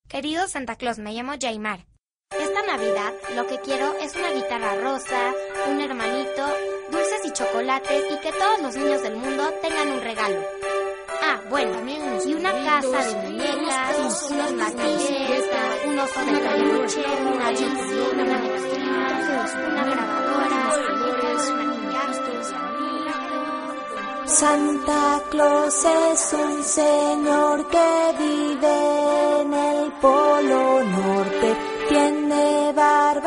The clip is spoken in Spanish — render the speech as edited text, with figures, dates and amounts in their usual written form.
Querido Santa Claus, me llamo Jaimar. Esta Navidad lo que quiero es una guitarra rosa, un hermanito, dulces y chocolates y que todos los niños del mundo tengan un regalo. Ah, bueno, y una casa de muñecas, unos lápices, un oso de peluche, una Biblia, una mezquita, una grabadora, maquillajes. Santa Claus es un señor que vive en el Polo Norte, tiene barba